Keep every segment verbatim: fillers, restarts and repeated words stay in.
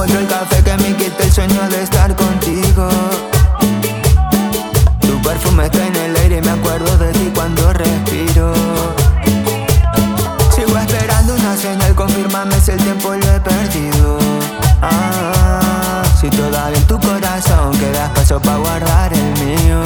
encuentro el café que me quita el sueño de estar contigo. Tu perfume está en el aire y me acuerdo de ti cuando respiro. Sigo esperando una señal, confírmame si el tiempo lo he perdido. Ah, si todavía en tu corazón queda espacio para guardar el mío.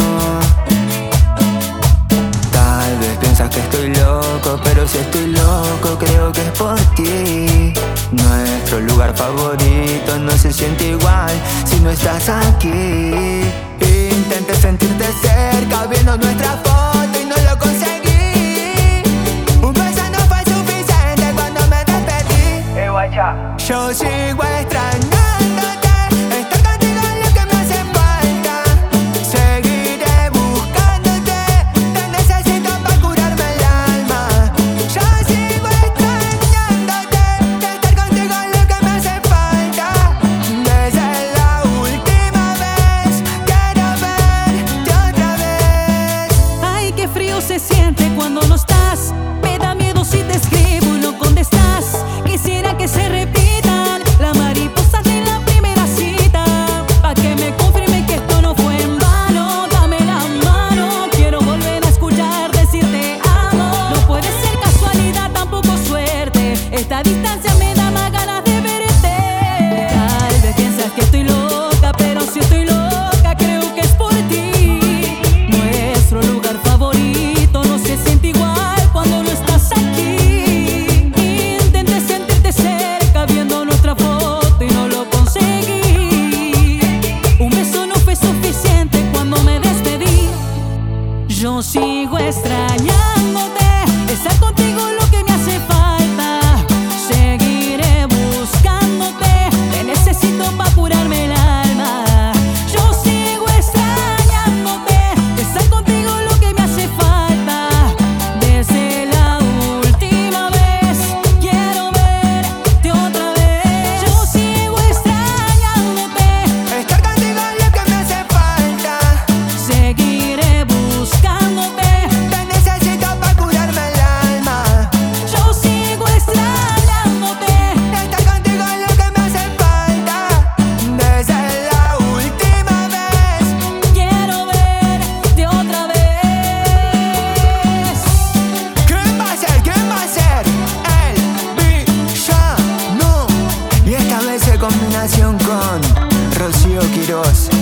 Tal vez piensas que estoy loco, pero si estoy loco creo que es por ti. Nuestro lugar favorito no se siente igual si no estás aquí. Intenté sentirte cerca viendo nuestra foto y no lo conseguí. Un beso no fue suficiente cuando me despedí. Hey, guacha. Yo sigo extrañándote, estar contigo es lo que me hace falta. Seguiré buscándote, te necesito para curarme el alma. Yo sigo extrañándote, estar contigo es lo que me hace falta. Desde la última vez, quiero verte otra vez. Ay, qué frío se siente cuando no estás. Me da miedo si te escribo y no contestas. Quisiera que se repitan las mariposas de la primera cita, pa' que me confirme que esto no fue en vano. Dame la mano, quiero volver a escuchar decirte amo. No puede ser casualidad, tampoco suerte. Esta distancia me da más ganas de verte. Tal vez piensas que estoy loca, pero si estoy loca creo que es por ti. Nuestro lugar favorito no se siente igual cuando no estás aquí. Intenté sentirte cerca viendo nuestra foto y no lo conseguí. Un beso no fue suficiente cuando me despedí. Yo sigo extrañándote, estar contigo es lo que me hace falta. Seguiré buscándote, te necesito para curarme el alma. Yo sigo extrañándote, estar contigo es lo que me hace falta. Desde la última vez, quiero verte otra vez. Yo sigo extrañándote, Estar contigo es lo que me hace falta. seguiré buscándote. Te necesito para curarme el alma. Yo sigo extrañándote. Estar contigo es lo que me hace falta. Desde la última vez. Quiero verte otra vez. ¿Quién va a ser? ¿Quién va a ser? El villano. Y esta vez en combinación con Rocío Quirós.